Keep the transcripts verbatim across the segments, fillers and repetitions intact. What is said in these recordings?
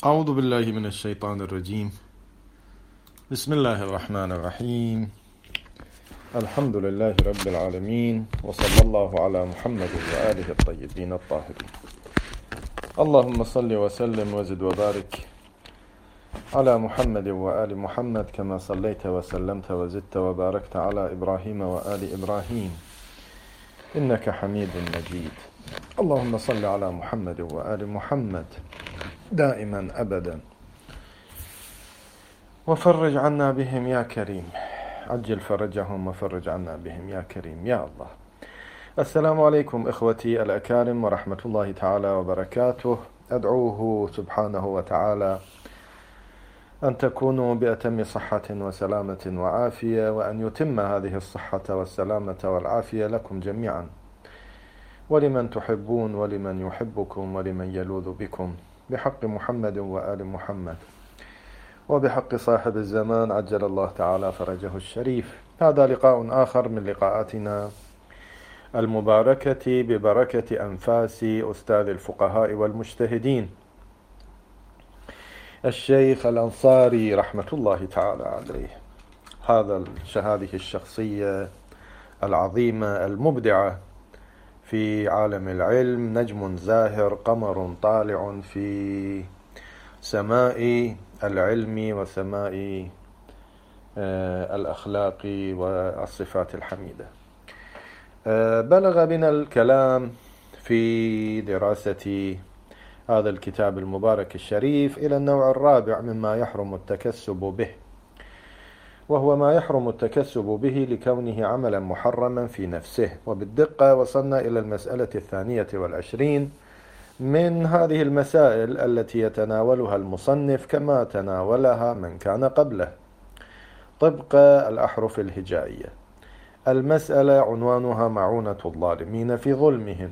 أعوذ بالله من الشيطان الرجيم. بسم الله الرحمن الرحيم. الحمد لله رب العالمين، وصلى الله على محمد وآله الطيبين الطاهرين. اللهم صل وسلم وزد وبارك على محمد وآل محمد كما صليت وسلمت وزدت وباركت على إبراهيم وآل إبراهيم إنك حميد مجيد. اللهم صل على محمد وآل محمد دائما أبدا، وفرج عنا بهم يا كريم، عجل فرجهم وفرج عنا بهم يا كريم يا الله. السلام عليكم إخوتي الأكارم ورحمة الله تعالى وبركاته. أدعوه سبحانه وتعالى أن تكونوا بأتم صحة وسلامة وعافية، وأن يتم هذه الصحة والسلامة والعافية لكم جميعا، ولمن تحبون ولمن يحبكم ولمن يلوذ بكم، بحق محمد وآل محمد، وبحق صاحب الزمان عجل الله تعالى فرجه الشريف. هذا لقاء آخر من لقاءاتنا المباركة ببركة أنفاس أستاذ الفقهاء والمجتهدين الشيخ الأنصاري رحمة الله تعالى عليه. هذا هذه الشخصية العظيمة المبدعة في عالم العلم، نجم زاهر، قمر طالع في سماء العلم وسماء الأخلاق والصفات الحميدة. بلغ بنا الكلام في دراسة هذا الكتاب المبارك الشريف إلى النوع الرابع مما يحرم التكسب به، وهو ما يحرم التكسب به لكونه عملا محرما في نفسه. وبالدقة وصلنا إلى المسألة الثانية والعشرين من هذه المسائل التي يتناولها المصنف كما تناولها من كان قبله طبق الأحرف الهجائية. المسألة عنوانها معونة الظالمين في ظلمهم،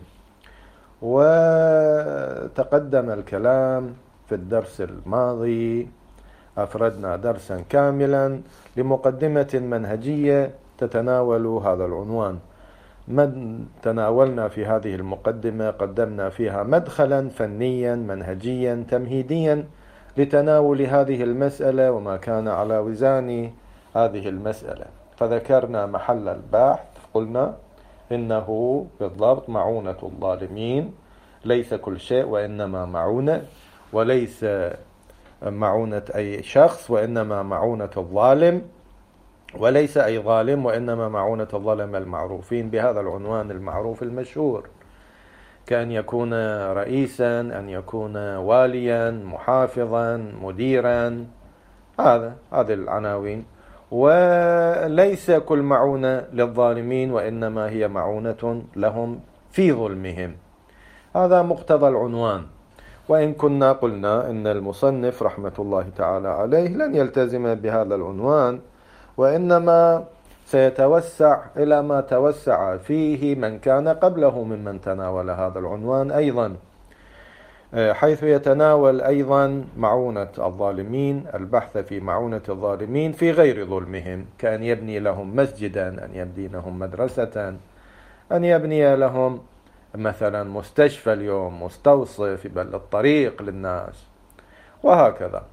وتقدم الكلام في الدرس الماضي، أفردنا درسا كاملا لمقدمة منهجية تتناول هذا العنوان. من تناولنا في هذه المقدمة قدمنا فيها مدخلا فنيا منهجيا تمهيديا لتناول هذه المسألة وما كان على وزان هذه المسألة، فذكرنا محل البحث. قلنا إنه بالضبط معونة الظالمين، ليس كل شيء وإنما معونة، وليس معونة أي شخص وإنما معونة الظالم، وليس أي ظالم وإنما معونة الظلم المعروفين بهذا العنوان المعروف المشهور، كأن يكون رئيسا، أن يكون واليا، محافظا، مديرا، هذا هذه العناوين. وليس كل معونة للظالمين وإنما هي معونة لهم في ظلمهم. هذا مقتضى العنوان. وإن كنا قلنا إن المصنف رحمة الله تعالى عليه لن يلتزم بهذا العنوان، وإنما سيتوسع إلى ما توسع فيه من كان قبله ممن تناول هذا العنوان أيضا، حيث يتناول أيضا معونة الظالمين، البحث في معونة الظالمين في غير ظلمهم، كأن يبني لهم مسجدا، أن يبني لهم مدرسة، أن يبني لهم مثلا مستشفى اليوم، مستوصف، يبل الطريق للناس، وهكذا.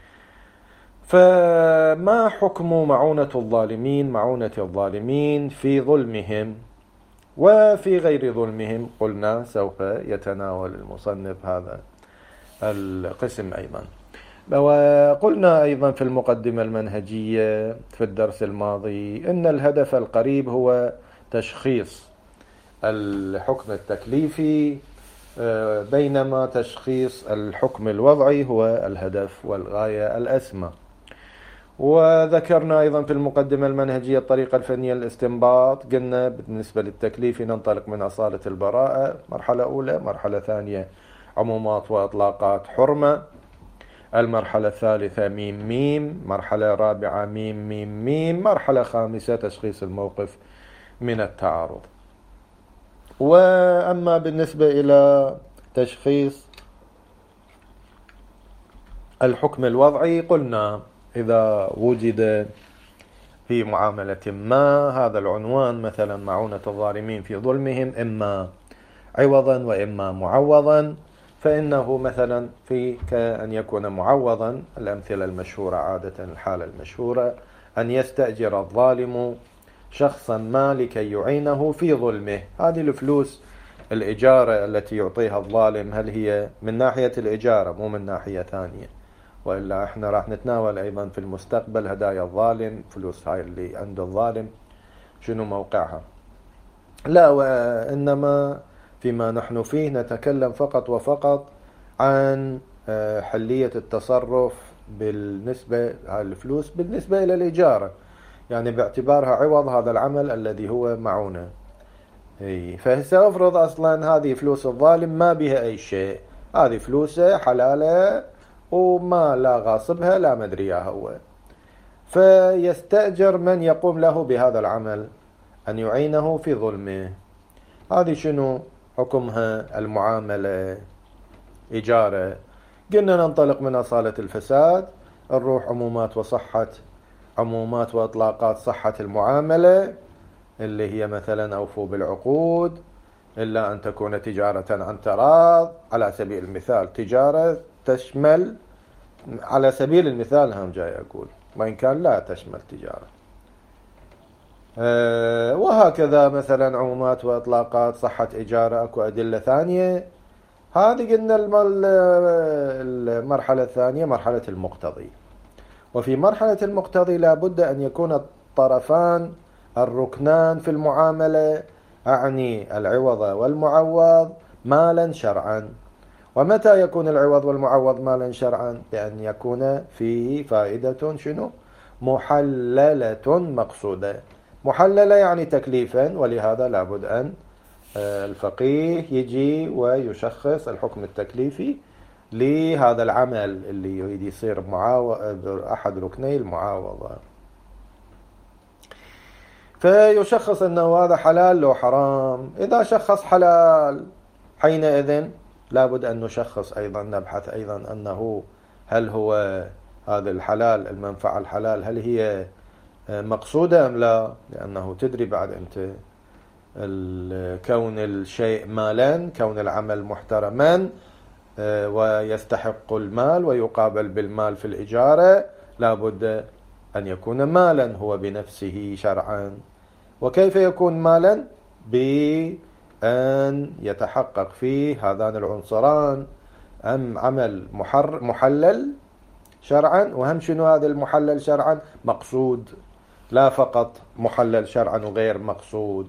فما حكم معونة الظالمين؟ معونة الظالمين في ظلمهم وفي غير ظلمهم. قلنا سوف يتناول المصنف هذا القسم أيضا. وقلنا أيضا في المقدمة المنهجية في الدرس الماضي إن الهدف القريب هو تشخيص الحكم التكليفي، بينما تشخيص الحكم الوضعي هو الهدف والغاية الأسمى. وذكرنا أيضا في المقدمة المنهجية الطريقة الفنية للاستنباط. قلنا بالنسبة للتكليف ننطلق من أصالة البراءة، مرحلة أولى. مرحلة ثانية عمومات وإطلاقات حرمة. المرحلة الثالثة ميم ميم. مرحلة رابعة ميم ميم ميم. مرحلة خامسة تشخيص الموقف من التعارض. وأما بالنسبة إلى تشخيص الحكم الوضعي قلنا إذا وجد في معاملة ما هذا العنوان، مثلا معونة الظالمين في ظلمهم، إما عوضا وإما معوضا، فإنه مثلا في كأن يكون معوضا. الأمثلة المشهورة عادة الحالة المشهورة أن يستأجر الظالم شخصا ما لكي يعينه في ظلمه. هذه الفلوس الإجارة التي يعطيها الظالم هل هي من ناحية الإجارة مو من ناحية ثانية، وإلا احنا راح نتناول أيضا في المستقبل هدايا الظالم، فلوس هاي اللي عند الظالم شنو موقعها. لا، وإنما فيما نحن فيه نتكلم فقط وفقط عن حلية التصرف بالنسبة للفلوس بالنسبة إلى الإجارة، يعني باعتبارها عوض هذا العمل الذي هو معونه. فهسه أفرض أصلا هذه فلوس الظالم ما بها أي شيء، هذه فلوسه حلالة وما لا غاصبها لا مدري هو، فيستأجر من يقوم له بهذا العمل أن يعينه في ظلمه. هذه شنو حكمها؟ المعاملة إجارة. قلنا ننطلق من أصالة الفساد، نروح عمومات وصحة، عمومات وإطلاقات صحة المعاملة اللي هي مثلا أوفوا بالعقود إلا أن تكون تجارة عن تراض. على سبيل المثال تجارة تشمل، على سبيل المثال هم جاي أقول، وإن كان لا تشمل تجارة. أه وهكذا مثلا عمومات وإطلاقات صحة إجارة أكو أدلة ثانية. هذه قلنا المرحلة الثانية مرحلة المقتضي. وفي مرحلة المقتضي لابد أن يكون الطرفان الركنان في المعاملة، أعني العوض والمعوض، مالا شرعا. ومتى يكون العوض والمعوض مالا شرعا؟ بأن يكون فيه فائدة شنو؟ محللة مقصودة. محللة يعني تكليفا، ولهذا لابد أن الفقيه يجي ويشخص الحكم التكليفي لهذا العمل اللي يريد يصير معاوض أحد ركني المعاوضة. فيشخص أنه هذا حلال لو حرام. إذا شخص حلال حينئذ لابد أن نشخص أيضا، نبحث أيضا أنه هل هو هذا الحلال، المنفعة الحلال هل هي مقصودة أم لا، لأنه تدري بعد أنت كون الشيء مالا، كون العمل محترما ويستحق المال ويقابل بالمال في الإجارة، لابد أن يكون مالا هو بنفسه شرعا. وكيف يكون مالا؟ بأن يتحقق فيه هذان العنصران، أم عمل محر محلل شرعا، وهم شنو هذا المحلل شرعا؟ مقصود، لا فقط محلل شرعا وغير مقصود،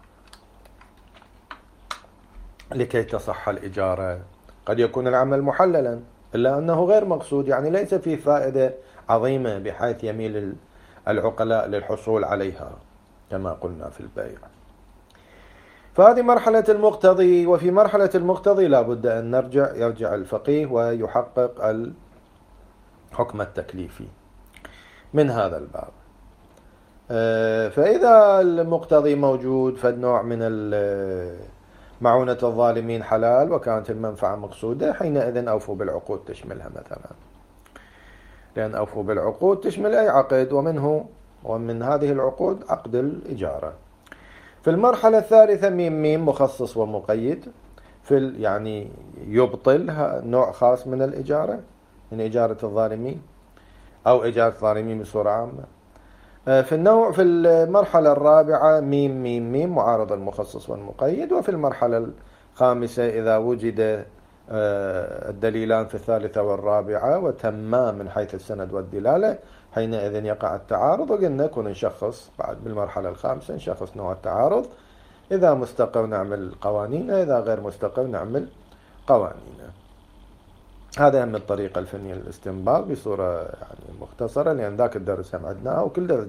لكي تصح الإجارة. قد يكون العمل محللا إلا أنه غير مقصود، يعني ليس فيه فائدة عظيمة بحيث يميل العقلاء للحصول عليها كما قلنا في البيع. فهذه مرحلة المقتضي. وفي مرحلة المقتضي لابد أن نرجع يرجع الفقيه ويحقق الحكم التكليفي من هذا الباب. فإذا المقتضي موجود فالنوع من معونة الظالمين حلال وكانت المنفعة مقصودة، حينئذ أوفوا بالعقود تشملها مثلا، لأن أوفوا بالعقود تشمل أي عقد، ومنه ومن هذه العقود عقد الإجارة. في المرحلة الثالثة ميم ميم مخصص ومقيد، في يعني يبطل نوع خاص من الإجارة، من إجارة الظالمين أو إجارة الظالمين بصورة عامة. في النوع في المرحلة الرابعة ميم ميم ميم معارض المخصص والمقيد. وفي المرحلة الخامسة إذا وجد الدليلان في الثالثة والرابعة وتما من حيث السند والدلالة، حينئذ يقع التعارض. وقلنا كنا نشخص بعد بالمرحلة الخامسة نشخص نوع التعارض، إذا مستقر نعمل قوانين، إذا غير مستقر نعمل قوانين. هذا هم الطريقة الفنية للاستنباط بصورة يعني مختصرة، لأن ذاك الدرس هم عدناه وكل درس